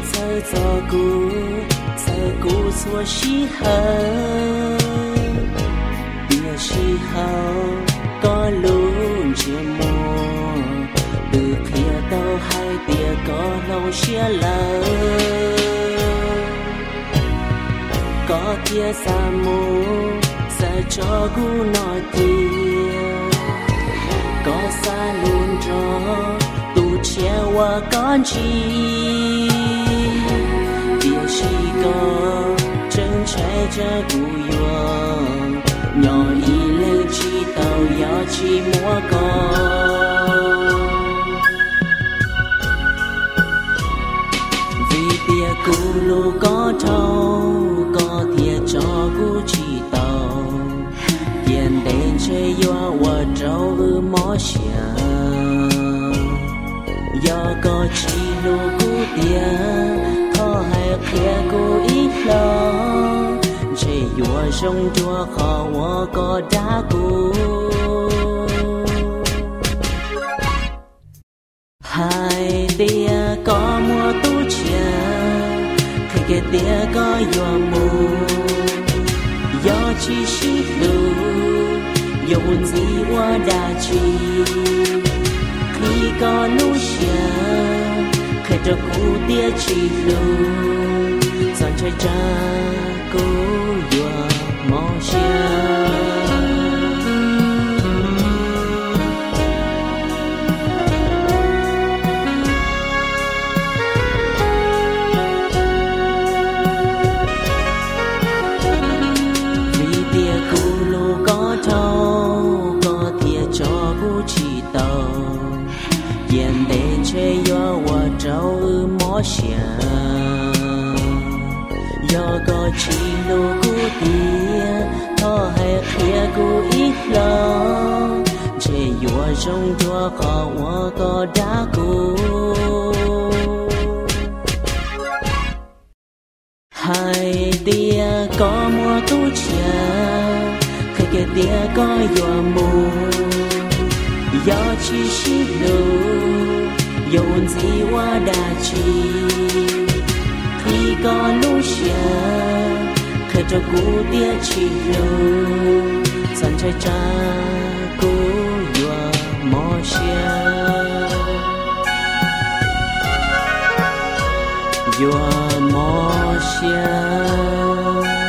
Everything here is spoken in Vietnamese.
sợ cho cú xua xí hờ bia xí hờ có luôn chia mùa từ kia tao hai bia có lâu chia lỡ có kia xa mù sợ cho cú nói kia có xa luôn cho tu chia qua con chi bia xí có chân trái cho cú yuang nhỏ y lên chi tàu gió chi múa con vì bia cú lù có thâu có thiệt cho cú chi tàu tiền đến chơi gió qua trâu ư mó xia do có chi lù cú tiền thọ hay kia cú ít lo chơi gió sông chua khó hoa có đá cú hai tia có mua tu chia cái tia có gió mù gió chi xí lù dùng gì qua đà chi khi có nụ xia khi cho cú tia chi lù dọn chơi cha cú gió mò xia trâu mó xia do có chi lô cú tia thọ hay kia cú ít lo chơi gió sông chua khó hoa có đá cú hai tia có mua tu chia cái tia có gió mù gió chi xí lù dùng gì qua đà chi khi có lũ xia khi cho cú tia chi lù dần chơi cha cú gió mò xia gió mò xia